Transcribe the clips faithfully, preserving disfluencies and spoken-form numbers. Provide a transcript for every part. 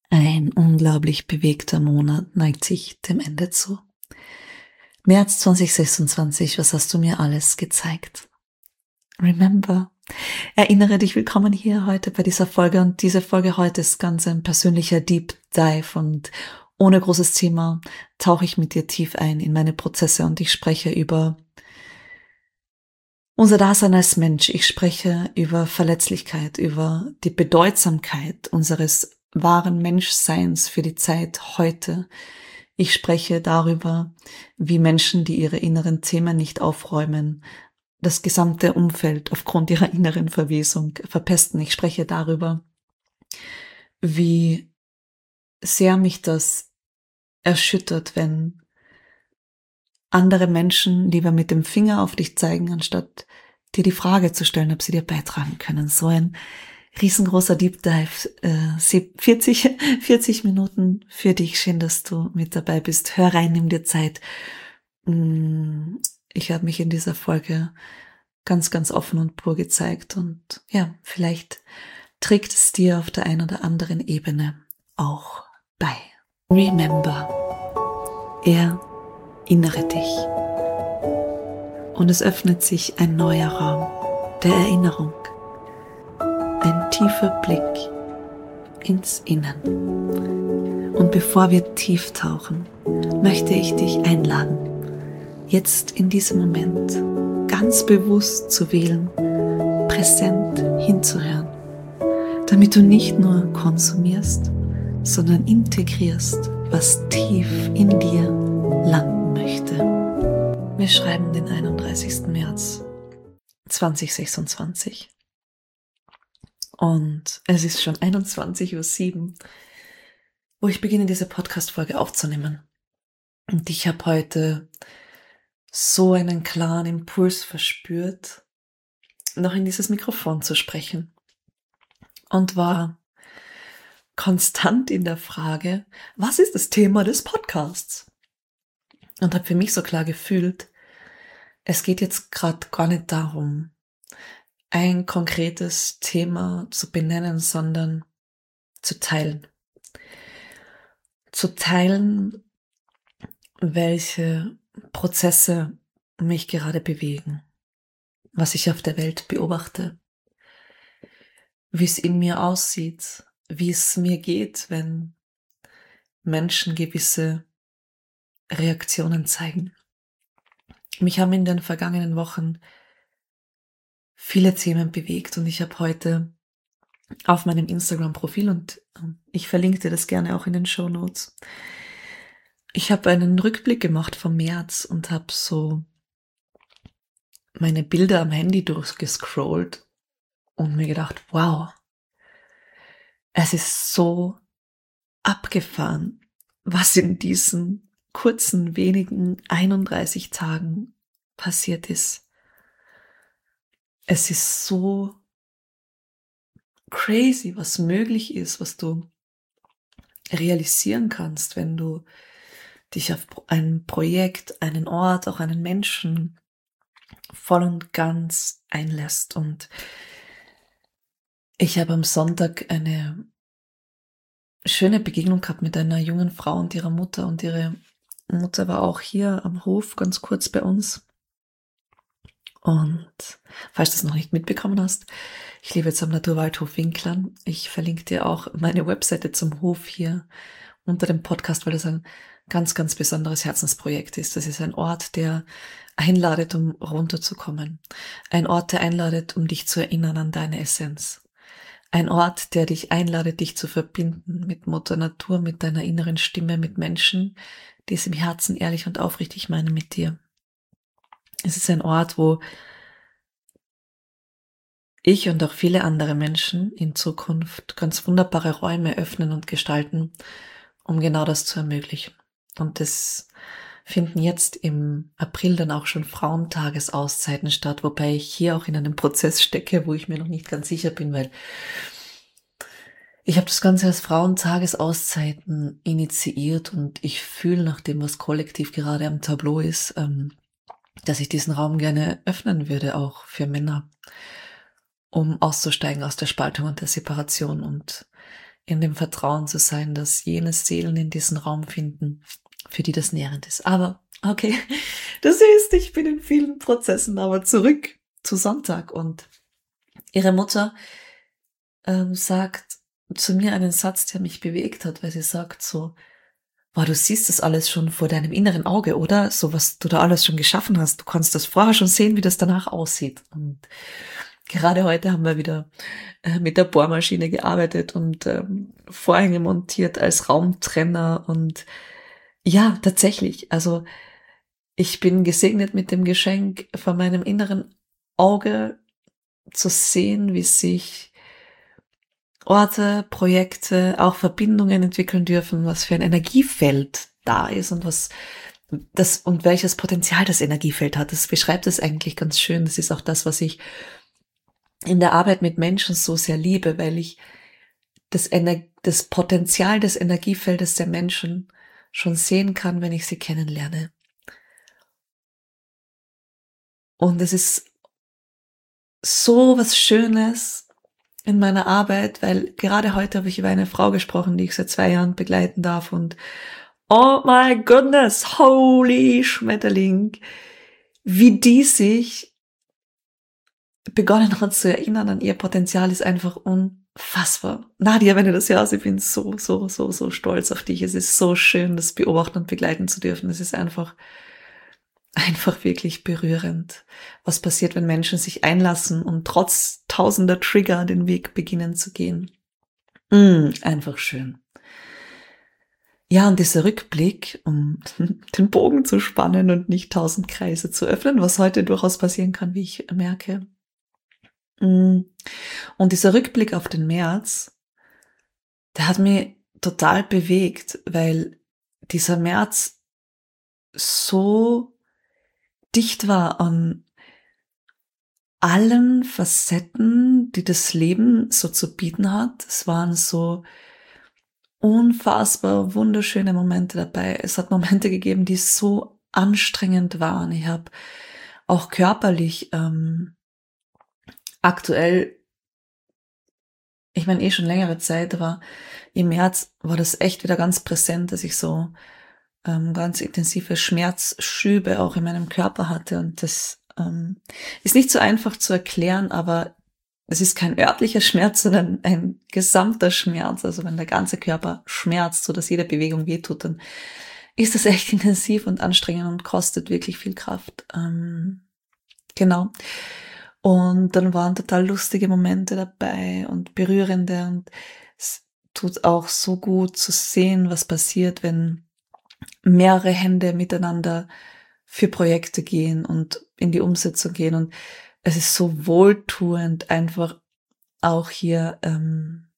Ein unglaublich bewegter Monat neigt sich dem Ende zu. März zwanzig sechsundzwanzig, was hast du mir alles gezeigt? Remember, erinnere dich, willkommen hier heute bei dieser Folge, und diese Folge heute ist ganz ein persönlicher Deep Dive, und ohne großes Thema tauche ich mit dir tief ein in meine Prozesse und ich spreche über unser Dasein als Mensch. Ich spreche über Verletzlichkeit, über die Bedeutsamkeit unseres wahren Menschseins für die Zeit heute. Ich spreche darüber, wie Menschen, die ihre inneren Themen nicht aufräumen, das gesamte Umfeld aufgrund ihrer inneren Verwesung verpesten. Ich spreche darüber, wie sehr mich das erschüttert, wenn andere Menschen lieber mit dem Finger auf dich zeigen, anstatt dir die Frage zu stellen, ob sie dir beitragen können. So ein riesengroßer Deep Dive, äh, vierzig, vierzig Minuten für dich. Schön, dass du mit dabei bist. Hör rein, nimm dir Zeit. Ich habe mich in dieser Folge ganz, ganz offen und pur gezeigt, und ja, vielleicht trägt es dir auf der einen oder anderen Ebene auch bei. Remember, erinnere dich. Und es öffnet sich ein neuer Raum der Erinnerung. Ein tiefer Blick ins Innen. Und bevor wir tief tauchen, möchte ich dich einladen, jetzt in diesem Moment ganz bewusst zu wählen, präsent hinzuhören, damit du nicht nur konsumierst, sondern integrierst, was tief in dir landen möchte. Wir schreiben den einunddreißigsten März zweitausendsechsundzwanzig. Und es ist schon einundzwanzig Uhr sieben, wo ich beginne, diese Podcast-Folge aufzunehmen. Und ich habe heute so einen klaren Impuls verspürt, noch in dieses Mikrofon zu sprechen. Und war konstant in der Frage, was ist das Thema des Podcasts? Und habe für mich so klar gefühlt, es geht jetzt gerade gar nicht darum, ein konkretes Thema zu benennen, sondern zu teilen. Zu teilen, welche Prozesse mich gerade bewegen, was ich auf der Welt beobachte, wie es in mir aussieht, wie es mir geht, wenn Menschen gewisse Reaktionen zeigen. Mich haben in den vergangenen Wochen viele Themen bewegt, und ich habe heute auf meinem Instagram-Profil, und ich verlinke dir das gerne auch in den Shownotes, ich habe einen Rückblick gemacht vom März und habe so meine Bilder am Handy durchgescrollt und mir gedacht, wow, es ist so abgefahren, was in diesen kurzen, wenigen einunddreißig Tagen passiert ist. Es ist so crazy, was möglich ist, was du realisieren kannst, wenn du dich auf ein Projekt, einen Ort, auch einen Menschen voll und ganz einlässt. Und ich habe am Sonntag eine schöne Begegnung gehabt mit einer jungen Frau und ihrer Mutter, und ihre Mutter war auch hier am Hof ganz kurz bei uns. Und falls du es noch nicht mitbekommen hast, ich lebe jetzt am Naturwaldhof Winklern. Ich verlinke dir auch meine Webseite zum Hof hier unter dem Podcast, weil das ein ganz, ganz besonderes Herzensprojekt ist. Das ist ein Ort, der einladet, um runterzukommen. Ein Ort, der einladet, um dich zu erinnern an deine Essenz. Ein Ort, der dich einladet, dich zu verbinden mit Mutter Natur, mit deiner inneren Stimme, mit Menschen, die es im Herzen ehrlich und aufrichtig meinen mit dir. Es ist ein Ort, wo ich und auch viele andere Menschen in Zukunft ganz wunderbare Räume öffnen und gestalten, um genau das zu ermöglichen. Und es finden jetzt im April dann auch schon Frauentagesauszeiten statt, wobei ich hier auch in einem Prozess stecke, wo ich mir noch nicht ganz sicher bin, weil ich habe das Ganze als Frauentagesauszeiten initiiert, und ich fühle, nach dem, was kollektiv gerade am Tableau ist, ähm, dass ich diesen Raum gerne öffnen würde, auch für Männer, um auszusteigen aus der Spaltung und der Separation und in dem Vertrauen zu sein, dass jene Seelen in diesen Raum finden, für die das nährend ist. Aber okay, du siehst, ich bin in vielen Prozessen, aber zurück zu Sonntag. Und ihre Mutter ähm, sagt zu mir einen Satz, der mich bewegt hat, weil sie sagt so: Boah, du siehst das alles schon vor deinem inneren Auge, oder? So, was du da alles schon geschaffen hast. Du kannst das vorher schon sehen, wie das danach aussieht. Und gerade heute haben wir wieder äh, mit der Bohrmaschine gearbeitet und ähm, Vorhänge montiert als Raumtrenner. Und ja, tatsächlich, also ich bin gesegnet mit dem Geschenk, von meinem inneren Auge zu sehen, wie sich Orte, Projekte, auch Verbindungen entwickeln dürfen, was für ein Energiefeld da ist und was das und welches Potenzial das Energiefeld hat. Das beschreibt es eigentlich ganz schön. Das ist auch das, was ich in der Arbeit mit Menschen so sehr liebe, weil ich das, Ener- das Potenzial des Energiefeldes der Menschen schon sehen kann, wenn ich sie kennenlerne. Und es ist so was Schönes in meiner Arbeit, weil gerade heute habe ich über eine Frau gesprochen, die ich seit zwei Jahren begleiten darf, und oh my goodness, holy Schmetterling, wie die sich begonnen hat zu erinnern an ihr Potenzial, ist einfach unfassbar. Nadia, wenn du das hörst, ich bin so, so, so, so stolz auf dich. Es ist so schön, das beobachten und begleiten zu dürfen. Es ist einfach, einfach wirklich berührend, was passiert, wenn Menschen sich einlassen und trotz tausender Trigger den Weg beginnen zu gehen. Mm, einfach schön. Ja, und dieser Rückblick, um den Bogen zu spannen und nicht tausend Kreise zu öffnen, was heute durchaus passieren kann, wie ich merke. Und dieser Rückblick auf den März, der hat mich total bewegt, weil dieser März so dicht war an allen Facetten, die das Leben so zu bieten hat. Es waren so unfassbar wunderschöne Momente dabei. Es hat Momente gegeben, die so anstrengend waren. Ich habe auch körperlich ähm, aktuell, ich meine eh schon längere Zeit, aber im März war das echt wieder ganz präsent, dass ich so ähm, ganz intensive Schmerzschübe auch in meinem Körper hatte. Und das ähm, ist nicht so einfach zu erklären, aber es ist kein örtlicher Schmerz, sondern ein gesamter Schmerz. Also wenn der ganze Körper schmerzt, so dass jede Bewegung wehtut, dann ist das echt intensiv und anstrengend und kostet wirklich viel Kraft. Ähm, genau. Und dann waren total lustige Momente dabei und berührende, und es tut auch so gut zu sehen, was passiert, wenn mehrere Hände miteinander für Projekte gehen und in die Umsetzung gehen. Und es ist so wohltuend, einfach auch hier ähm,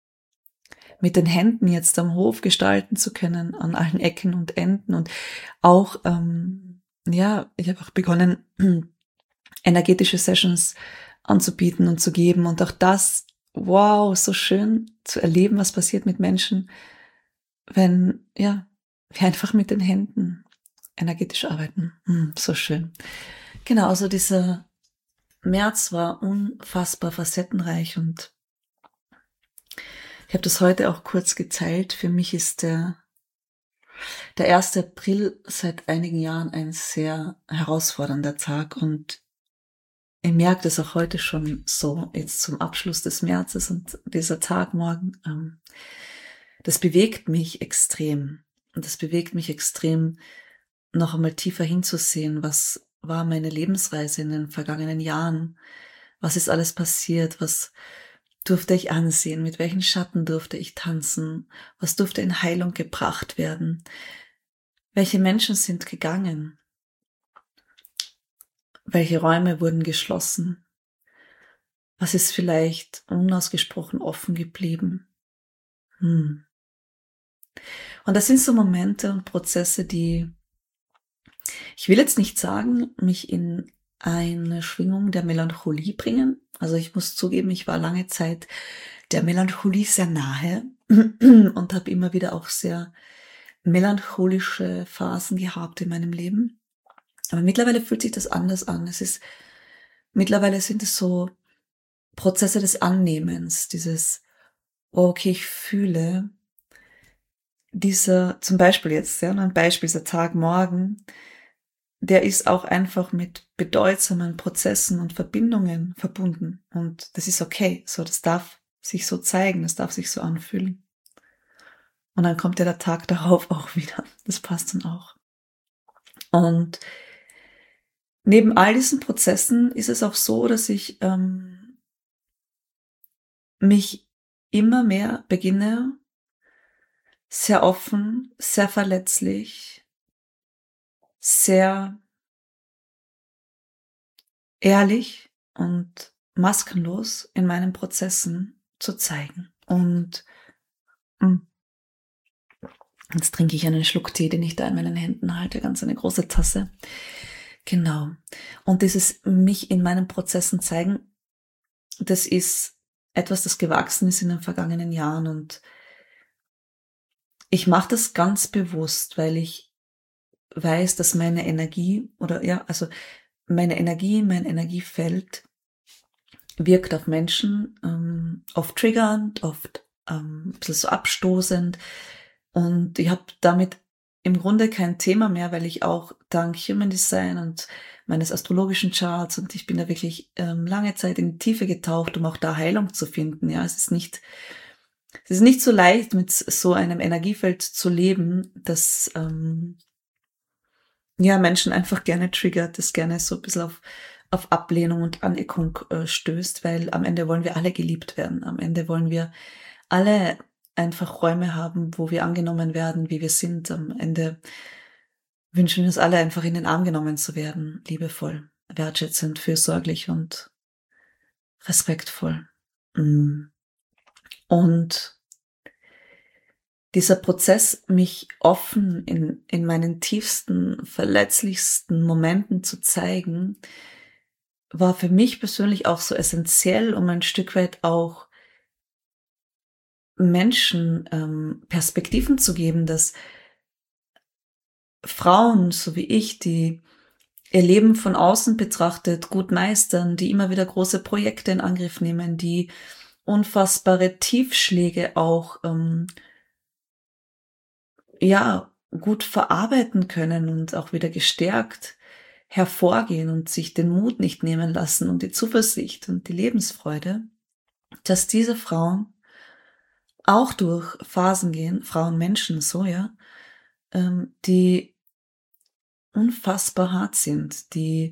mit den Händen jetzt am Hof gestalten zu können, an allen Ecken und Enden. Und auch, ähm, ja, ich habe auch begonnen, energetische Sessions anzubieten und zu geben. Und auch das, wow, so schön zu erleben, was passiert mit Menschen, wenn, ja, wir einfach mit den Händen energetisch arbeiten. Hm, so schön. Genau, also dieser März war unfassbar facettenreich, und ich habe das heute auch kurz geteilt. Für mich ist der, der erste April seit einigen Jahren ein sehr herausfordernder Tag, und ich merke das auch heute schon so, jetzt zum Abschluss des Märzes, und dieser Tag morgen, ähm, das bewegt mich extrem. Und das bewegt mich extrem, noch einmal tiefer hinzusehen, was war meine Lebensreise in den vergangenen Jahren, was ist alles passiert, was durfte ich ansehen, mit welchen Schatten durfte ich tanzen, was durfte in Heilung gebracht werden, welche Menschen sind gegangen, welche Räume wurden geschlossen, was ist vielleicht unausgesprochen offen geblieben. Hm. Und das sind so Momente und Prozesse, die, ich will jetzt nicht sagen, mich in eine Schwingung der Melancholie bringen. Also ich muss zugeben, ich war lange Zeit der Melancholie sehr nahe und habe immer wieder auch sehr melancholische Phasen gehabt in meinem Leben. Aber mittlerweile fühlt sich das anders an. Es ist, mittlerweile sind es so Prozesse des Annehmens, dieses, oh, okay, ich fühle dieser, zum Beispiel jetzt, ja, ein Beispiel, dieser Tag morgen, der ist auch einfach mit bedeutsamen Prozessen und Verbindungen verbunden. Und das ist okay. So, das darf sich so zeigen, das darf sich so anfühlen. Und dann kommt ja der Tag darauf auch wieder. Das passt dann auch. Und neben all diesen Prozessen ist es auch so, dass ich ähm, mich immer mehr beginne, sehr offen, sehr verletzlich, sehr ehrlich und maskenlos in meinen Prozessen zu zeigen. Und mh, jetzt trinke ich einen Schluck Tee, den ich da in meinen Händen halte, ganz eine große Tasse. Genau. Und dieses mich in meinen Prozessen zeigen, das ist etwas, das gewachsen ist in den vergangenen Jahren. Und ich mache das ganz bewusst, weil ich weiß, dass meine Energie oder ja, also meine Energie, mein Energiefeld wirkt auf Menschen, ähm, oft triggernd, oft ähm, ein bisschen so abstoßend. Und ich habe damit im Grunde kein Thema mehr, weil ich auch dank Human Design und meines astrologischen Charts, und ich bin da wirklich ähm, lange Zeit in die Tiefe getaucht, um auch da Heilung zu finden. Ja, es ist nicht, es ist nicht so leicht, mit so einem Energiefeld zu leben, das ähm, ja Menschen einfach gerne triggert, das gerne so ein bisschen auf auf Ablehnung und Aneckung äh, stößt, weil am Ende wollen wir alle geliebt werden. Am Ende wollen wir alle einfach Räume haben, wo wir angenommen werden, wie wir sind. Am Ende wünschen wir uns alle einfach in den Arm genommen zu werden, liebevoll, wertschätzend, fürsorglich und respektvoll. Mm. Und dieser Prozess, mich offen in, in meinen tiefsten, verletzlichsten Momenten zu zeigen, war für mich persönlich auch so essentiell, um ein Stück weit auch Menschen ähm, Perspektiven zu geben, dass Frauen, so wie ich, die ihr Leben von außen betrachtet gut meistern, die immer wieder große Projekte in Angriff nehmen, die unfassbare Tiefschläge auch ähm, ja gut verarbeiten können und auch wieder gestärkt hervorgehen und sich den Mut nicht nehmen lassen und die Zuversicht und die Lebensfreude, dass diese Frauen auch durch Phasen gehen, Frauen, Menschen, so ja, ähm, die unfassbar hart sind, die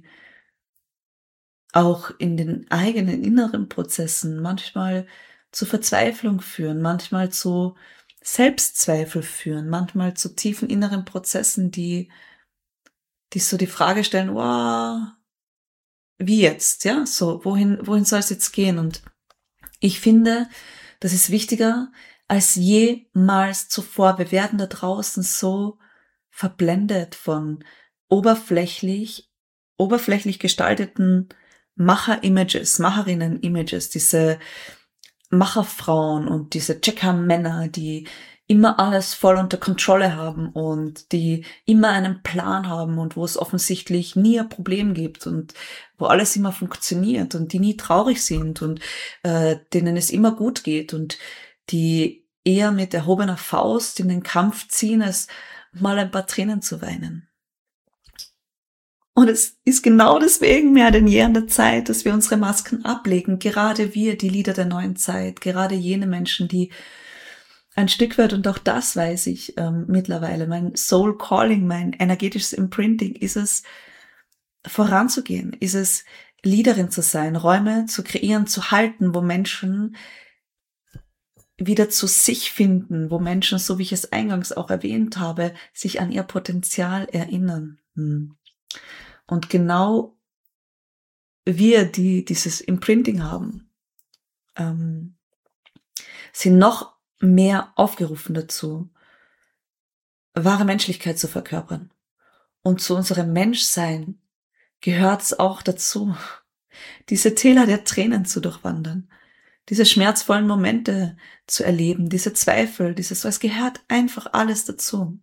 auch in den eigenen inneren Prozessen manchmal zu Verzweiflung führen, manchmal zu Selbstzweifel führen, manchmal zu tiefen inneren Prozessen, die, die so die Frage stellen, wow, wie jetzt, ja, so, wohin, wohin soll es jetzt gehen? Und ich finde, das ist wichtiger als jemals zuvor. Wir werden da draußen so verblendet von oberflächlich, oberflächlich gestalteten Macher-Images, Macherinnen-Images, diese Macherfrauen und diese Checker-Männer, die immer alles voll unter Kontrolle haben und die immer einen Plan haben und wo es offensichtlich nie ein Problem gibt und wo alles immer funktioniert und die nie traurig sind und äh, denen es immer gut geht und die eher mit erhobener Faust in den Kampf ziehen, als mal ein paar Tränen zu weinen. Und es ist genau deswegen mehr denn je an der Zeit, dass wir unsere Masken ablegen. Gerade wir, die Lieder der neuen Zeit, gerade jene Menschen, die ein Stück weit, und auch das weiß ich ähm, mittlerweile, mein Soul Calling, mein energetisches Imprinting, ist es, voranzugehen, ist es, Leaderin zu sein, Räume zu kreieren, zu halten, wo Menschen wieder zu sich finden, wo Menschen, so wie ich es eingangs auch erwähnt habe, sich an ihr Potenzial erinnern. Hm. Und genau wir, die dieses Imprinting haben, ähm, sind noch mehr aufgerufen dazu, wahre Menschlichkeit zu verkörpern. Und zu unserem Menschsein gehört es auch dazu, diese Täler der Tränen zu durchwandern, diese schmerzvollen Momente zu erleben, diese Zweifel, dieses, so, es gehört einfach alles dazu.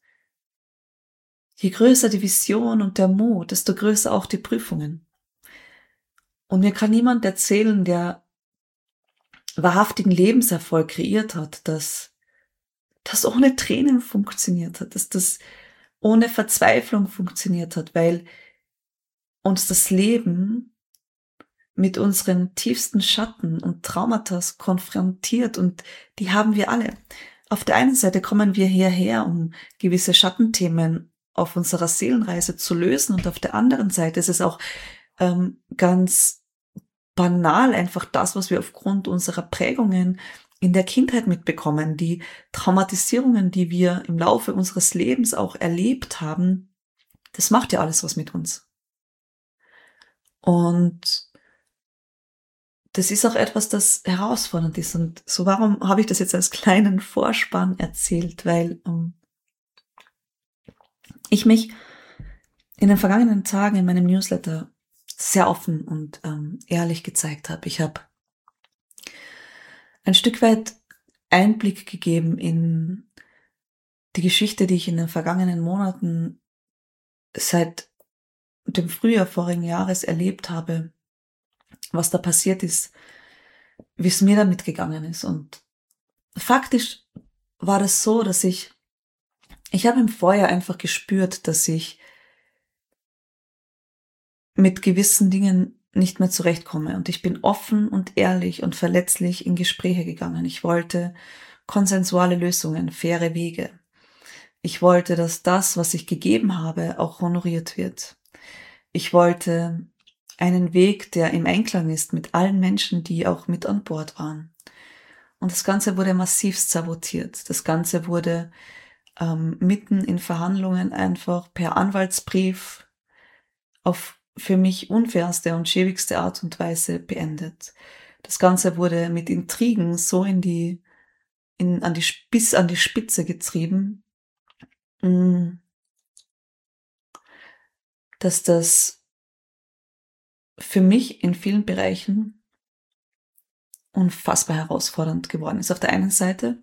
Je größer die Vision und der Mut, desto größer auch die Prüfungen. Und mir kann niemand erzählen, der wahrhaftigen Lebenserfolg kreiert hat, dass das ohne Tränen funktioniert hat, dass das ohne Verzweiflung funktioniert hat, weil uns das Leben mit unseren tiefsten Schatten und Traumata konfrontiert, und die haben wir alle. Auf der einen Seite kommen wir hierher, um gewisse Schattenthemen auf unserer Seelenreise zu lösen, und auf der anderen Seite ist es auch ähm, ganz banal einfach das, was wir aufgrund unserer Prägungen in der Kindheit mitbekommen, die Traumatisierungen, die wir im Laufe unseres Lebens auch erlebt haben. Das macht ja alles was mit uns. Und das ist auch etwas, das herausfordernd ist. Und so, warum habe ich das jetzt als kleinen Vorspann erzählt? Weil um, ich mich in den vergangenen Tagen in meinem Newsletter sehr offen und ähm, ehrlich gezeigt habe. Ich habe ein Stück weit Einblick gegeben in die Geschichte, die ich in den vergangenen Monaten seit dem Frühjahr vorigen Jahres erlebt habe, was da passiert ist, wie es mir damit gegangen ist. Und faktisch war das so, dass ich, ich habe im Vorjahr einfach gespürt, dass ich mit gewissen Dingen nicht mehr zurechtkomme. Und ich bin offen und ehrlich und verletzlich in Gespräche gegangen. Ich wollte konsensuale Lösungen, faire Wege. Ich wollte, dass das, was ich gegeben habe, auch honoriert wird. Ich wollte einen Weg, der im Einklang ist mit allen Menschen, die auch mit an Bord waren. Und das Ganze wurde massivst sabotiert. Das Ganze wurde ähm, mitten in Verhandlungen einfach per Anwaltsbrief auf für mich unfairste und schäbigste Art und Weise beendet. Das Ganze wurde mit Intrigen so in die, in, an die, bis an die Spitze getrieben, dass das für mich in vielen Bereichen unfassbar herausfordernd geworden ist. Auf der einen Seite,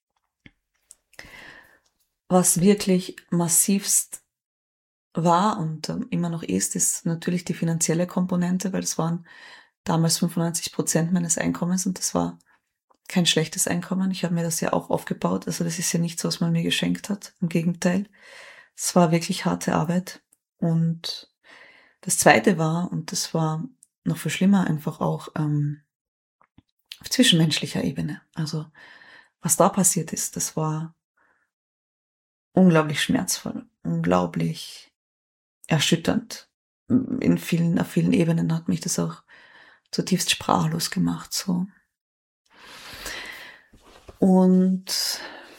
was wirklich massivst war und ähm, immer noch ist, ist natürlich die finanzielle Komponente, weil das waren damals fünfundneunzig Prozent meines Einkommens, und das war kein schlechtes Einkommen. Ich habe mir das ja auch aufgebaut. Also das ist ja nichts, was man mir geschenkt hat. Im Gegenteil. Es war wirklich harte Arbeit. Und das Zweite war, und das war noch viel schlimmer, einfach auch ähm, auf zwischenmenschlicher Ebene. Also was da passiert ist, das war unglaublich schmerzvoll, unglaublich erschütternd. In vielen, auf vielen Ebenen hat mich das auch zutiefst sprachlos gemacht, so. Und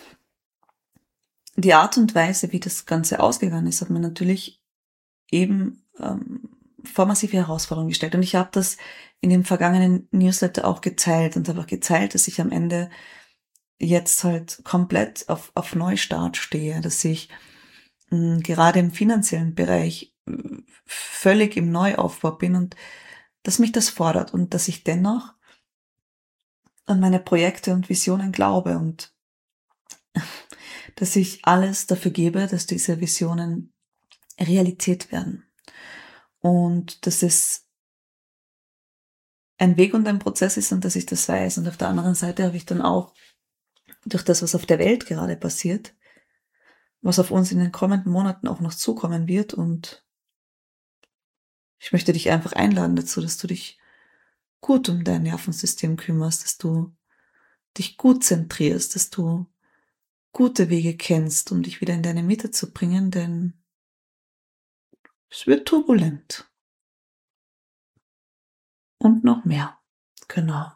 die Art und Weise, wie das Ganze ausgegangen ist, hat mir natürlich eben ähm, vor massive Herausforderungen gestellt. Und ich habe das in dem vergangenen Newsletter auch geteilt und habe auch geteilt, dass ich am Ende jetzt halt komplett auf, auf Neustart stehe, dass ich mh, gerade im finanziellen Bereich mh, völlig im Neuaufbau bin und dass mich das fordert und dass ich dennoch an meine Projekte und Visionen glaube und dass ich alles dafür gebe, dass diese Visionen Realität werden. Und dass es ein Weg und ein Prozess ist und dass ich das weiß. Und auf der anderen Seite habe ich dann auch durch das, was auf der Welt gerade passiert, was auf uns in den kommenden Monaten auch noch zukommen wird. Und ich möchte dich einfach einladen dazu, dass du dich gut um dein Nervensystem kümmerst, dass du dich gut zentrierst, dass du gute Wege kennst, um dich wieder in deine Mitte zu bringen, denn es wird turbulent. Und noch mehr. Genau.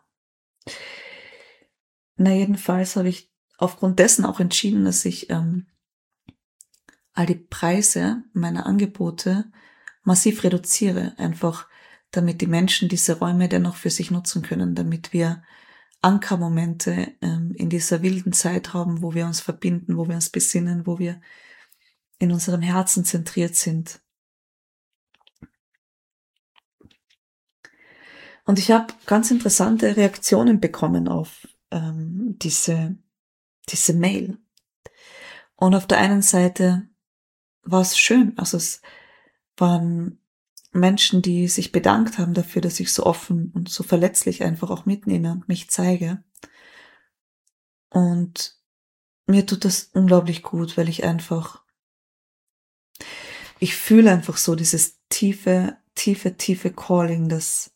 Na, jedenfalls habe ich aufgrund dessen auch entschieden, dass ich ähm, all die Preise meiner Angebote massiv reduziere, einfach damit die Menschen diese Räume dennoch für sich nutzen können, damit wir Ankermomente ähm, in dieser wilden Zeit haben, wo wir uns verbinden, wo wir uns besinnen, wo wir in unserem Herzen zentriert sind. Und ich habe ganz interessante Reaktionen bekommen auf ähm, diese, diese Mail. Und auf der einen Seite war es schön, also es waren Menschen, die sich bedankt haben dafür, dass ich so offen und so verletzlich einfach auch mitnehme und mich zeige. Und mir tut das unglaublich gut, weil ich einfach, ich fühle einfach so dieses tiefe, tiefe, tiefe Calling, dass,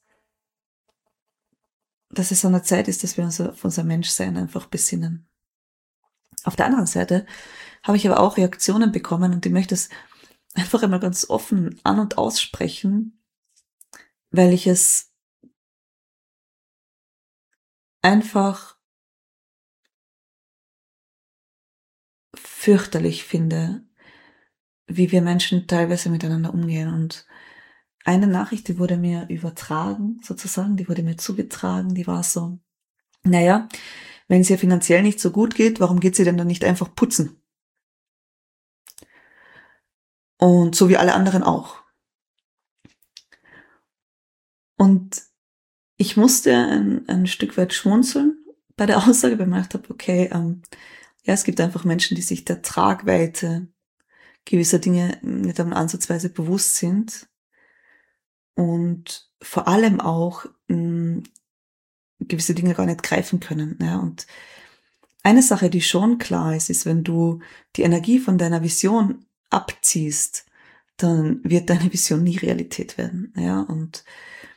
dass es an der Zeit ist, dass wir uns auf unser Menschsein einfach besinnen. Auf der anderen Seite habe ich aber auch Reaktionen bekommen und ich möchte es einfach einmal ganz offen an- und aussprechen, weil ich es einfach fürchterlich finde, wie wir Menschen teilweise miteinander umgehen. Und eine Nachricht, die wurde mir übertragen, sozusagen, die wurde mir zugetragen, die war so, naja, wenn es ihr finanziell nicht so gut geht, warum geht sie denn dann nicht einfach putzen? Und so wie alle anderen auch. Und ich musste ein, ein Stück weit schmunzeln bei der Aussage, weil ich gedacht habe, okay, ähm, ja, es gibt einfach Menschen, die sich der Tragweite gewisser Dinge nicht einmal ansatzweise bewusst sind und vor allem auch mh, gewisse Dinge gar nicht greifen können. Ja. Und eine Sache, die schon klar ist, ist, wenn du die Energie von deiner Vision abziehst, dann wird deine Vision nie Realität werden. Ja. Und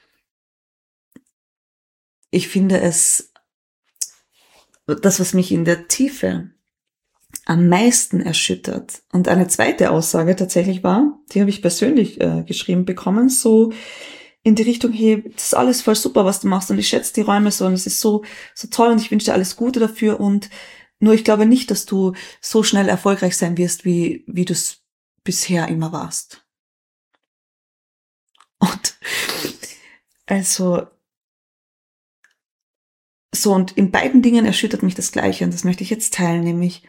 ich finde es, das, was mich in der Tiefe am meisten erschüttert. Und eine zweite Aussage tatsächlich war, die habe ich persönlich äh, geschrieben bekommen, so in die Richtung, hey, das ist alles voll super, was du machst und ich schätze die Räume so und es ist so, so toll und ich wünsche dir alles Gute dafür und nur ich glaube nicht, dass du so schnell erfolgreich sein wirst, wie, wie du es bisher immer warst. Und also, so und in beiden Dingen erschüttert mich das Gleiche und das möchte ich jetzt teilen, nämlich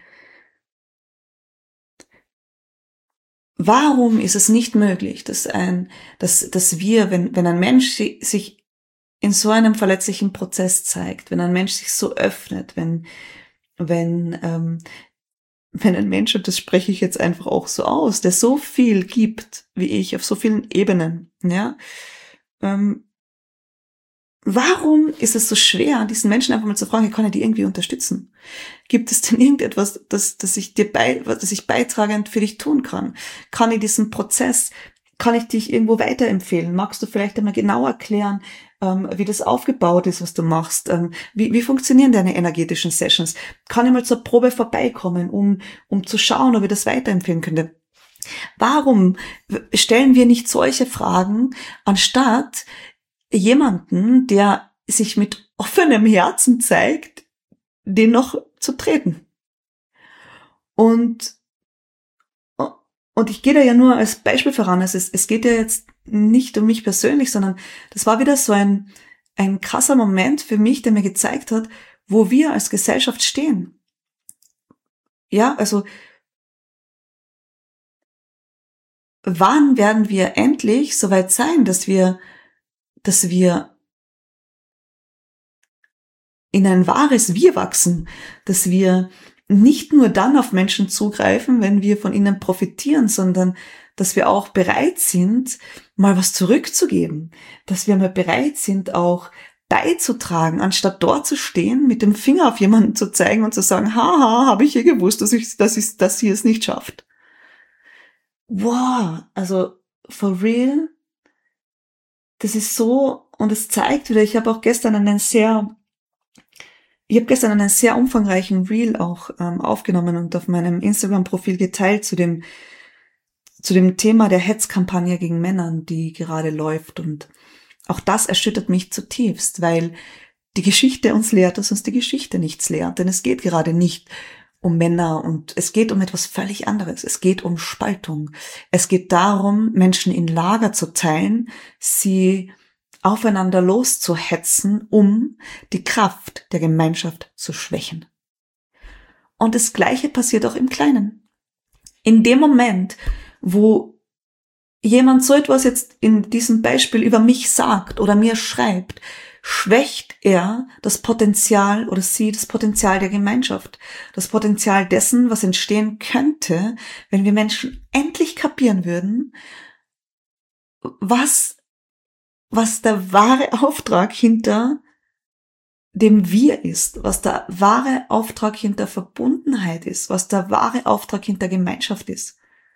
warum ist es nicht möglich, dass ein, dass, dass wir, wenn, wenn ein Mensch sich in so einem verletzlichen Prozess zeigt, wenn ein Mensch sich so öffnet, wenn, wenn, ähm, wenn ein Mensch, und das spreche ich jetzt einfach auch so aus, der so viel gibt, wie ich, auf so vielen Ebenen, ja, ähm, warum ist es so schwer, diesen Menschen einfach mal zu fragen, kann ich die irgendwie unterstützen? Gibt es denn irgendetwas, das, das ich dir bei, das ich beitragend für dich tun kann? Kann ich diesen Prozess, kann ich dich irgendwo weiterempfehlen? Magst du vielleicht einmal genau erklären, ähm, wie das aufgebaut ist, was du machst? Ähm, wie, wie funktionieren deine energetischen Sessions? Kann ich mal zur Probe vorbeikommen, um, um zu schauen, ob ich das weiterempfehlen könnte? Warum stellen wir nicht solche Fragen, anstatt jemanden, der sich mit offenem Herzen zeigt, den noch zu treten? Und, und ich gehe da ja nur als Beispiel voran. Also es, es geht ja jetzt nicht um mich persönlich, sondern das war wieder so ein, ein krasser Moment für mich, der mir gezeigt hat, wo wir als Gesellschaft stehen. Ja, also wann werden wir endlich so weit sein, dass wir, dass wir in ein wahres Wir wachsen, dass wir nicht nur dann auf Menschen zugreifen, wenn wir von ihnen profitieren, sondern dass wir auch bereit sind, mal was zurückzugeben, dass wir mal bereit sind, auch beizutragen, anstatt dort zu stehen, mit dem Finger auf jemanden zu zeigen und zu sagen, haha, habe ich ja gewusst, dass ich, dass ich, dass sie es nicht schafft. Wow, also for real, das ist so, und es zeigt wieder, ich habe auch gestern einen sehr Ich habe gestern einen sehr umfangreichen Reel auch ähm, aufgenommen und auf meinem Instagram-Profil geteilt zu dem zu dem Thema der Hetzkampagne gegen Männern, die gerade läuft. Und auch das erschüttert mich zutiefst, weil die Geschichte uns lehrt, dass uns die Geschichte nichts lehrt. Denn es geht gerade nicht um Männer und es geht um etwas völlig anderes. Es geht um Spaltung. Es geht darum, Menschen in Lager zu teilen, sie aufeinander loszuhetzen, um die Kraft der Gemeinschaft zu schwächen. Und das Gleiche passiert auch im Kleinen. In dem Moment, wo jemand so etwas jetzt in diesem Beispiel über mich sagt oder mir schreibt, schwächt er das Potenzial oder sie das Potenzial der Gemeinschaft, das Potenzial dessen, was entstehen könnte, wenn wir Menschen endlich kapieren würden, was, was der wahre Auftrag hinter dem Wir ist, was der wahre Auftrag hinter Verbundenheit ist, was der wahre Auftrag hinter Gemeinschaft ist.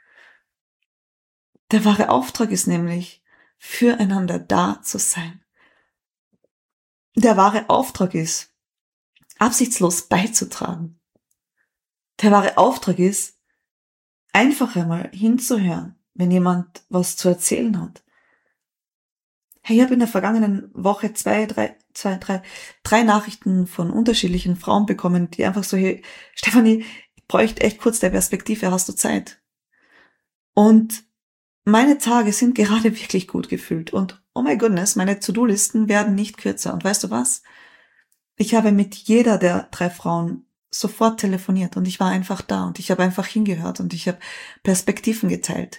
Der wahre Auftrag ist nämlich, füreinander da zu sein. Der wahre Auftrag ist, absichtslos beizutragen. Der wahre Auftrag ist, einfach einmal hinzuhören, wenn jemand was zu erzählen hat. Hey, ich habe in der vergangenen Woche zwei, drei, zwei, drei, drei Nachrichten von unterschiedlichen Frauen bekommen, die einfach so, hey, Stefanie, ich bräuchte echt kurz der Perspektive, hast du Zeit? Und meine Tage sind gerade wirklich gut gefüllt und oh my goodness, meine To-Do-Listen werden nicht kürzer. Und weißt du was? Ich habe mit jeder der drei Frauen sofort telefoniert und ich war einfach da und ich habe einfach hingehört und ich habe Perspektiven geteilt.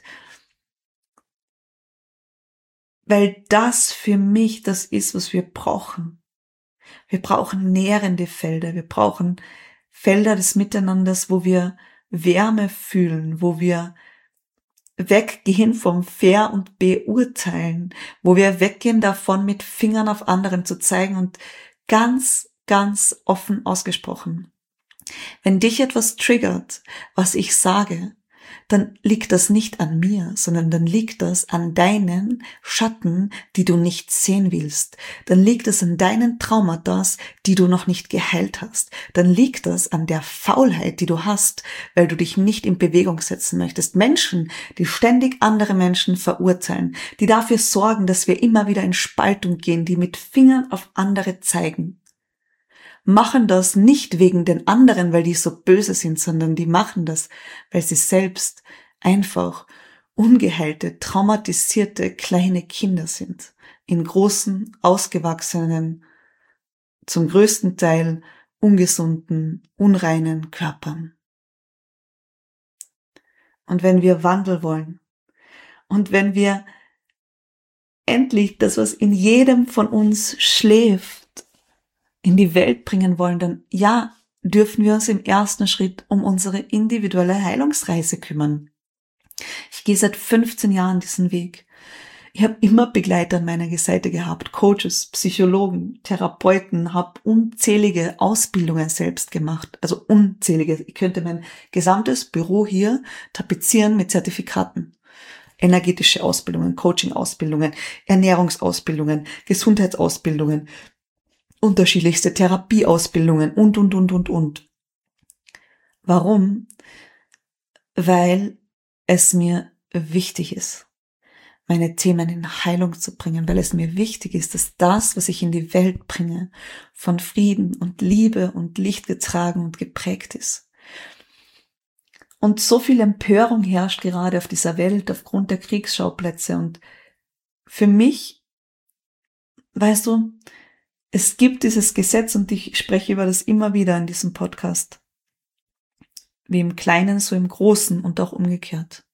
Weil das für mich das ist, was wir brauchen. Wir brauchen nährende Felder, wir brauchen Felder des Miteinanders, wo wir Wärme fühlen, wo wir weggehen vom Fair und Beurteilen, wo wir weggehen davon, mit Fingern auf anderen zu zeigen und ganz, ganz offen ausgesprochen. Wenn dich etwas triggert, was ich sage, dann liegt das nicht an mir, sondern dann liegt das an deinen Schatten, die du nicht sehen willst. Dann liegt es an deinen Traumata, die du noch nicht geheilt hast. Dann liegt das an der Faulheit, die du hast, weil du dich nicht in Bewegung setzen möchtest. Menschen, die ständig andere Menschen verurteilen, die dafür sorgen, dass wir immer wieder in Spaltung gehen, die mit Fingern auf andere zeigen, machen das nicht wegen den anderen, weil die so böse sind, sondern die machen das, weil sie selbst einfach ungeheilte, traumatisierte kleine Kinder sind. In großen, ausgewachsenen, zum größten Teil ungesunden, unreinen Körpern. Und wenn wir Wandel wollen und wenn wir endlich das, was in jedem von uns schläft, in die Welt bringen wollen, dann ja, dürfen wir uns im ersten Schritt um unsere individuelle Heilungsreise kümmern. Ich gehe seit fünfzehn Jahren diesen Weg. Ich habe immer Begleiter an meiner Seite gehabt, Coaches, Psychologen, Therapeuten, habe unzählige Ausbildungen selbst gemacht, also unzählige. Ich könnte mein gesamtes Büro hier tapezieren mit Zertifikaten. Energetische Ausbildungen, Coaching-Ausbildungen, Ernährungsausbildungen, Gesundheitsausbildungen, unterschiedlichste Therapieausbildungen und, und, und, und, und. Warum? Weil es mir wichtig ist, meine Themen in Heilung zu bringen, weil es mir wichtig ist, dass das, was ich in die Welt bringe, von Frieden und Liebe und Licht getragen und geprägt ist. Und so viel Empörung herrscht gerade auf dieser Welt aufgrund der Kriegsschauplätze und für mich, weißt du, es gibt dieses Gesetz und ich spreche über das immer wieder in diesem Podcast. Wie im Kleinen, so im Großen und auch umgekehrt.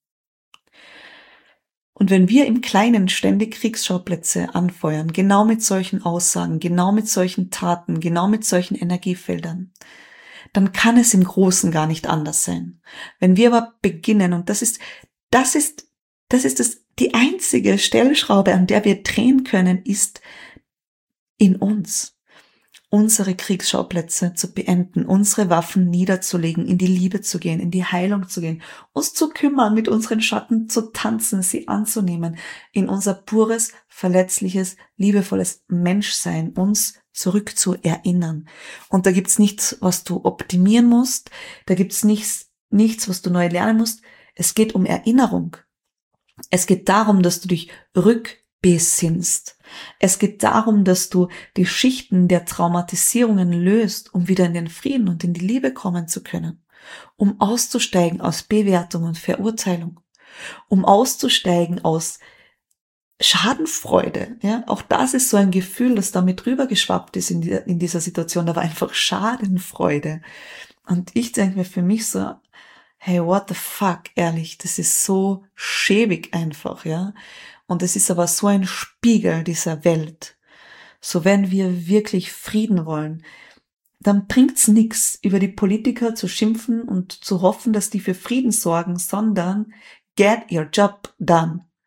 Und wenn wir im Kleinen ständig Kriegsschauplätze anfeuern, genau mit solchen Aussagen, genau mit solchen Taten, genau mit solchen Energiefeldern, dann kann es im Großen gar nicht anders sein. Wenn wir aber beginnen, und das ist, das ist, das ist das, die einzige Stellschraube, an der wir drehen können, ist in uns, unsere Kriegsschauplätze zu beenden, unsere Waffen niederzulegen, in die Liebe zu gehen, in die Heilung zu gehen, uns zu kümmern, mit unseren Schatten zu tanzen, sie anzunehmen, in unser pures, verletzliches, liebevolles Menschsein uns zurück zu erinnern. Und da gibt's nichts, was du optimieren musst, da gibt's nichts, nichts, was du neu lernen musst. Es geht um Erinnerung. Es geht darum, dass du dich rückbesinnst. Es geht darum, dass du die Schichten der Traumatisierungen löst, um wieder in den Frieden und in die Liebe kommen zu können, um auszusteigen aus Bewertung und Verurteilung, um auszusteigen aus Schadenfreude. Ja, auch das ist so ein Gefühl, das damit rübergeschwappt ist in, die, in dieser Situation. Da war einfach Schadenfreude. Und ich denke mir für mich so, hey, what the fuck, ehrlich, das ist so schäbig einfach, ja. Und es ist aber so ein Spiegel dieser Welt. So, wenn wir wirklich Frieden wollen, dann bringt's nichts, über die Politiker zu schimpfen und zu hoffen, dass die für Frieden sorgen, sondern get your job done.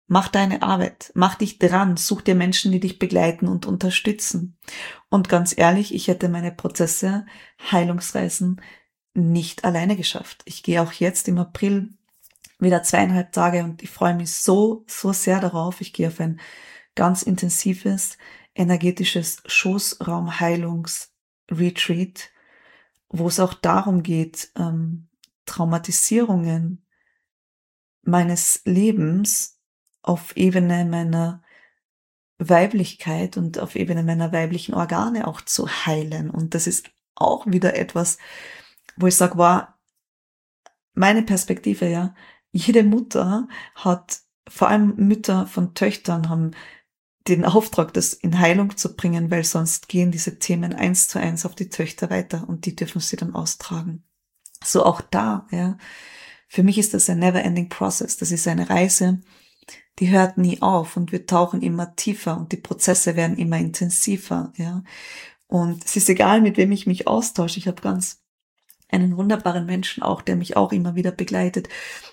Mach deine Arbeit, mach dich dran, such dir Menschen, die dich begleiten und unterstützen. Und ganz ehrlich, ich hätte meine Prozesse, Heilungsreisen nicht alleine geschafft. Ich gehe auch jetzt im April wieder zweieinhalb Tage und ich freue mich so, so sehr darauf. Ich gehe auf ein ganz intensives, energetisches Schoßraumheilungs-Retreat, wo es auch darum geht, ähm, Traumatisierungen meines Lebens auf Ebene meiner Weiblichkeit und auf Ebene meiner weiblichen Organe auch zu heilen. Und das ist auch wieder etwas, wo ich sage, wow, meine Perspektive, ja, jede Mutter hat, vor allem Mütter von Töchtern haben den Auftrag, das in Heilung zu bringen, weil sonst gehen diese Themen eins zu eins auf die Töchter weiter und die dürfen sie dann austragen. So auch da, ja. Für mich ist das ein never-ending process. Das ist eine Reise, die hört nie auf und wir tauchen immer tiefer und die Prozesse werden immer intensiver, ja. Und es ist egal, mit wem ich mich austausche. Ich habe ganz einen wunderbaren Menschen auch, der mich auch immer wieder begleitet.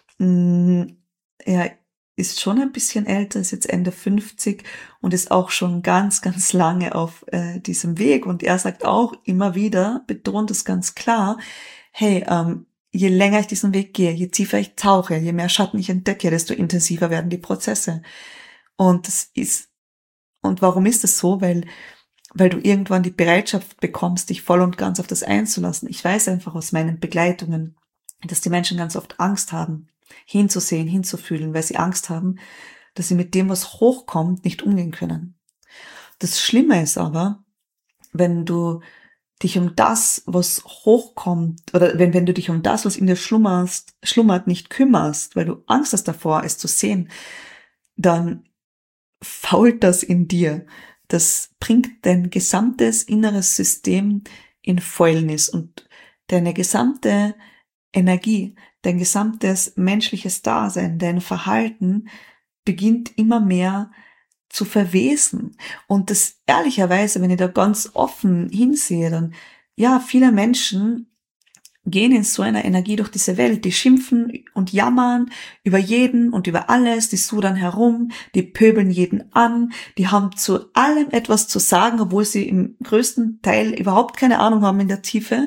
Er ist schon ein bisschen älter, ist jetzt Ende fünfzig und ist auch schon ganz, ganz lange auf äh, diesem Weg. Und er sagt auch immer wieder, betont es ganz klar, hey, ähm, je länger ich diesen Weg gehe, je tiefer ich tauche, je mehr Schatten ich entdecke, desto intensiver werden die Prozesse. Und das ist, und warum ist das so? Weil, weil du irgendwann die Bereitschaft bekommst, dich voll und ganz auf das einzulassen. Ich weiß einfach aus meinen Begleitungen, dass die Menschen ganz oft Angst haben, hinzusehen, hinzufühlen, weil sie Angst haben, dass sie mit dem, was hochkommt, nicht umgehen können. Das Schlimme ist aber, wenn du dich um das, was hochkommt, oder wenn, wenn du dich um das, was in dir schlummerst, schlummert, nicht kümmerst, weil du Angst hast davor, es zu sehen, dann fault das in dir. Das bringt dein gesamtes inneres System in Fäulnis und deine gesamte Energie, dein gesamtes menschliches Dasein, dein Verhalten beginnt immer mehr zu verwesen. Und das ehrlicherweise, wenn ich da ganz offen hinsehe, dann, ja, viele Menschen gehen in so einer Energie durch diese Welt. Die schimpfen und jammern über jeden und über alles, die sudern herum, die pöbeln jeden an, die haben zu allem etwas zu sagen, obwohl sie im größten Teil überhaupt keine Ahnung haben in der Tiefe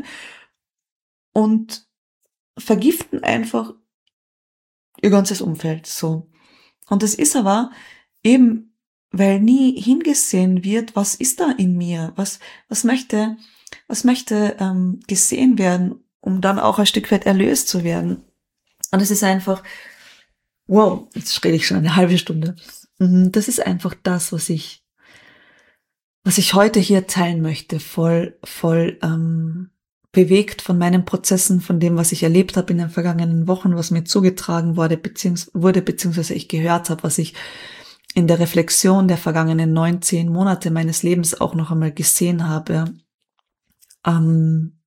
und vergiften einfach ihr ganzes Umfeld, so. Und das ist aber eben, weil nie hingesehen wird, was ist da in mir, was, was möchte, was möchte ähm, gesehen werden, um dann auch ein Stück weit erlöst zu werden. Und es ist einfach, wow, jetzt rede ich schon eine halbe Stunde. Das ist einfach das, was ich, was ich heute hier teilen möchte, voll, voll ähm, bewegt von meinen Prozessen, von dem, was ich erlebt habe in den vergangenen Wochen, was mir zugetragen wurde, beziehungs- wurde, beziehungsweise ich gehört habe, was ich in der Reflexion der vergangenen neunzehn Monate meines Lebens auch noch einmal gesehen habe. Ähm,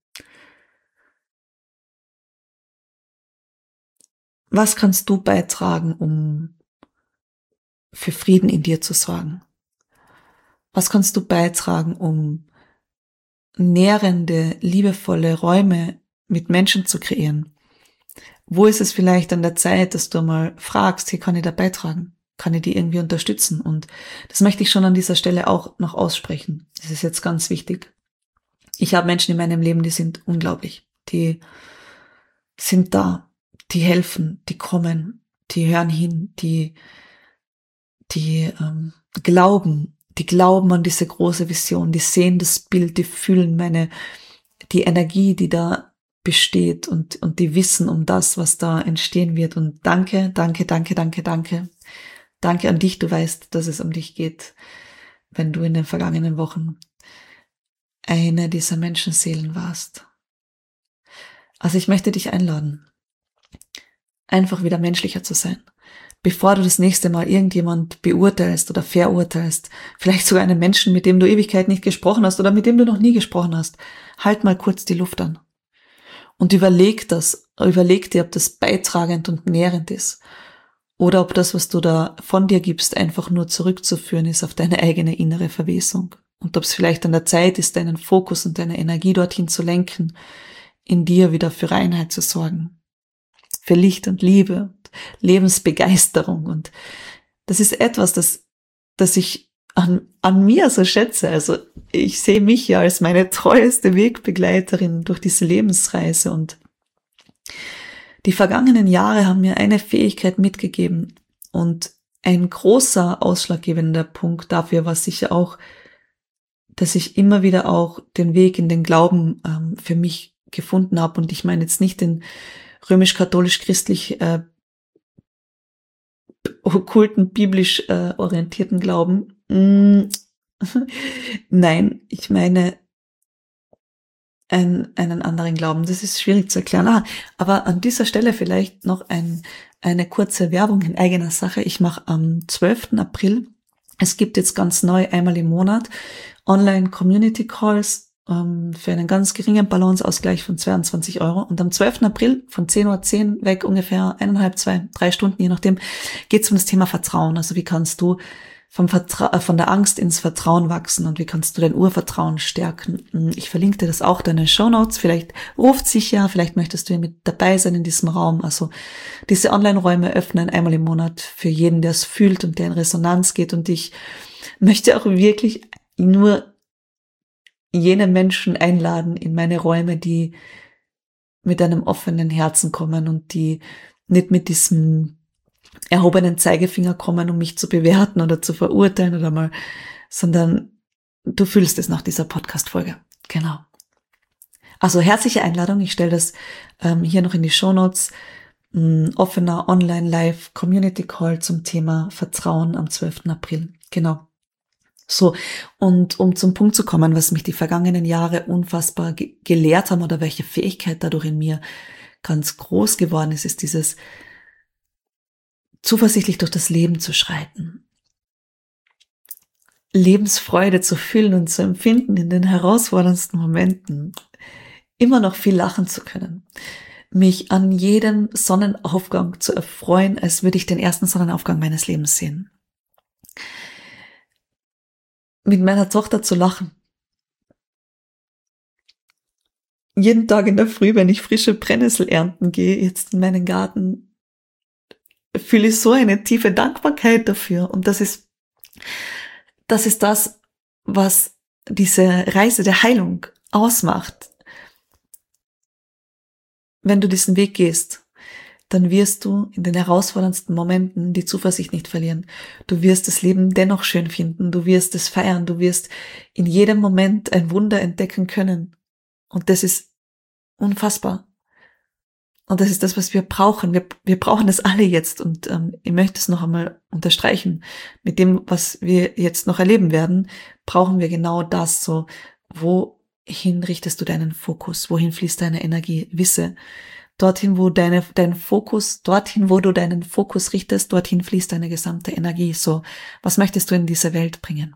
was kannst du beitragen, um für Frieden in dir zu sorgen? Was kannst du beitragen, um nährende, liebevolle Räume mit Menschen zu kreieren? Wo ist es vielleicht an der Zeit, dass du mal fragst, hier kann ich da beitragen? Kann ich die irgendwie unterstützen? Und das möchte ich schon an dieser Stelle auch noch aussprechen. Das ist jetzt ganz wichtig. Ich habe Menschen in meinem Leben, die sind unglaublich. Die sind da, die helfen, die kommen, die hören hin, die, die ähm, glauben, die glauben an diese große Vision, die sehen das Bild, die fühlen meine, die Energie, die da besteht und, und die wissen um das, was da entstehen wird. Und danke, danke, danke, danke, danke. Danke an dich, du weißt, dass es um dich geht, wenn du in den vergangenen Wochen eine dieser Menschenseelen warst. Also ich möchte dich einladen, einfach wieder menschlicher zu sein. Bevor du das nächste Mal irgendjemand beurteilst oder verurteilst, vielleicht sogar einen Menschen, mit dem du Ewigkeit nicht gesprochen hast oder mit dem du noch nie gesprochen hast, halt mal kurz die Luft an. Und überleg das, überleg dir, ob das beitragend und nährend ist. Oder ob das, was du da von dir gibst, einfach nur zurückzuführen ist auf deine eigene innere Verwesung. Und ob es vielleicht an der Zeit ist, deinen Fokus und deine Energie dorthin zu lenken, in dir wieder für Reinheit zu sorgen. Für Licht und Liebe und Lebensbegeisterung und das ist etwas, das, das ich an, an mir so schätze. Also ich sehe mich ja als meine treueste Wegbegleiterin durch diese Lebensreise, und die vergangenen Jahre haben mir eine Fähigkeit mitgegeben, und ein großer ausschlaggebender Punkt dafür war sicher auch, dass ich immer wieder auch den Weg in den Glauben ähm, für mich gefunden habe. Und ich meine jetzt nicht den römisch-katholisch-christlich äh, okkulten, biblisch äh, orientierten Glauben. Mm. Nein, ich meine ein, einen anderen Glauben. Das ist schwierig zu erklären. Ah, aber an dieser Stelle vielleicht noch ein, eine kurze Werbung in eigener Sache. Ich mache am zwölften April, es gibt jetzt ganz neu einmal im Monat Online-Community-Calls ähm, für einen ganz geringen Balanceausgleich von zweiundzwanzig Euro. Und am zwölften April von zehn Uhr zehn weg, ungefähr eineinhalb, zwei, drei Stunden, je nachdem, geht es um das Thema Vertrauen. Also wie kannst du vom Vertra- äh, von der Angst ins Vertrauen wachsen, und wie kannst du dein Urvertrauen stärken. Ich verlinke dir das auch in den Shownotes. Vielleicht ruft sich ja, vielleicht möchtest du ja mit dabei sein in diesem Raum. Also diese Online-Räume öffnen einmal im Monat für jeden, der es fühlt und der in Resonanz geht. Und ich möchte auch wirklich nur jene Menschen einladen in meine Räume, die mit einem offenen Herzen kommen und die nicht mit diesem erhobenen Zeigefinger kommen, um mich zu bewerten oder zu verurteilen oder mal, sondern du fühlst es nach dieser Podcast-Folge. Genau. Also herzliche Einladung. Ich stelle das ähm, hier noch in die Shownotes. Ein offener Online-Live-Community-Call zum Thema Vertrauen am zwölften April. Genau. So, und um zum Punkt zu kommen, was mich die vergangenen Jahre unfassbar ge- gelehrt haben oder welche Fähigkeit dadurch in mir ganz groß geworden ist, ist dieses zuversichtlich durch das Leben zu schreiten, Lebensfreude zu fühlen und zu empfinden in den herausforderndsten Momenten, immer noch viel lachen zu können, mich an jedem Sonnenaufgang zu erfreuen, als würde ich den ersten Sonnenaufgang meines Lebens sehen, mit meiner Tochter zu lachen, jeden Tag in der Früh, wenn ich frische Brennnessel ernten gehe, jetzt in meinen Garten, fühle ich so eine tiefe Dankbarkeit dafür. Und das ist, das ist das, was diese Reise der Heilung ausmacht. Wenn du diesen Weg gehst, dann wirst du in den herausforderndsten Momenten die Zuversicht nicht verlieren. Du wirst das Leben dennoch schön finden. Du wirst es feiern. Du wirst in jedem Moment ein Wunder entdecken können. Und das ist unfassbar. Und das ist das, was wir brauchen. Wir, wir brauchen das alle jetzt. Und ähm, ich möchte es noch einmal unterstreichen. Mit dem, was wir jetzt noch erleben werden, brauchen wir genau das. So, wohin richtest du deinen Fokus? Wohin fließt deine Energie? Wisse, dorthin, wo deine, dein Fokus, dorthin, wo du deinen Fokus richtest, dorthin fließt deine gesamte Energie. So, was möchtest du in diese Welt bringen?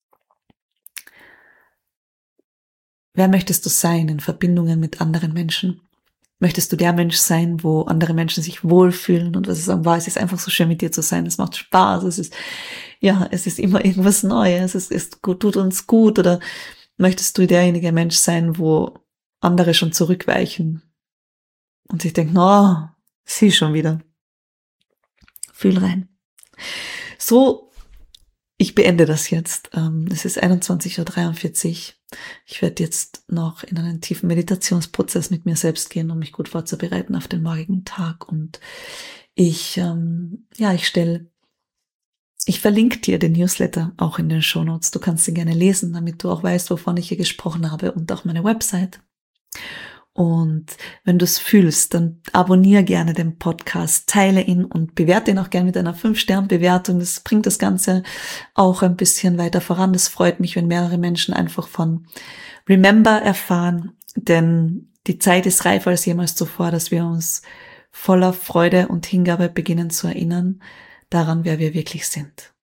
Wer möchtest du sein in Verbindungen mit anderen Menschen? Möchtest du der Mensch sein, wo andere Menschen sich wohlfühlen und was sie sagen, wow, es ist einfach so schön mit dir zu sein, es macht Spaß, es ist, ja, es ist immer irgendwas Neues, es ist gut, tut uns gut, oder möchtest du derjenige Mensch sein, wo andere schon zurückweichen und sich denken, oh, sie schon wieder. Fühl rein. So, ich beende das jetzt. Es ist einundzwanzig Uhr dreiundvierzig. Ich werde jetzt noch in einen tiefen Meditationsprozess mit mir selbst gehen, um mich gut vorzubereiten auf den morgigen Tag. Und ich, ähm, ja, ich stelle, ich verlinke dir den Newsletter auch in den Shownotes. Du kannst ihn gerne lesen, damit du auch weißt, wovon ich hier gesprochen habe, und auch meine Website. Und wenn du es fühlst, dann abonniere gerne den Podcast, teile ihn und bewerte ihn auch gerne mit einer fünf Sterne Bewertung. Das bringt das Ganze auch ein bisschen weiter voran. Das freut mich, wenn mehrere Menschen einfach von Remember erfahren, denn die Zeit ist reifer als jemals zuvor, dass wir uns voller Freude und Hingabe beginnen zu erinnern daran, wer wir wirklich sind.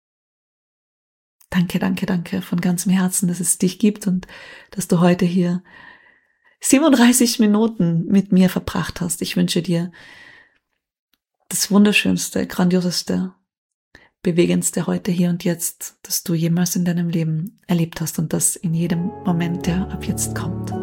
Danke, danke, danke von ganzem Herzen, dass es dich gibt und dass du heute hier siebenunddreißig Minuten mit mir verbracht hast. Ich wünsche dir das Wunderschönste, Grandioseste, Bewegendste heute, hier und jetzt, das du jemals in deinem Leben erlebt hast, und das in jedem Moment, der ab jetzt kommt.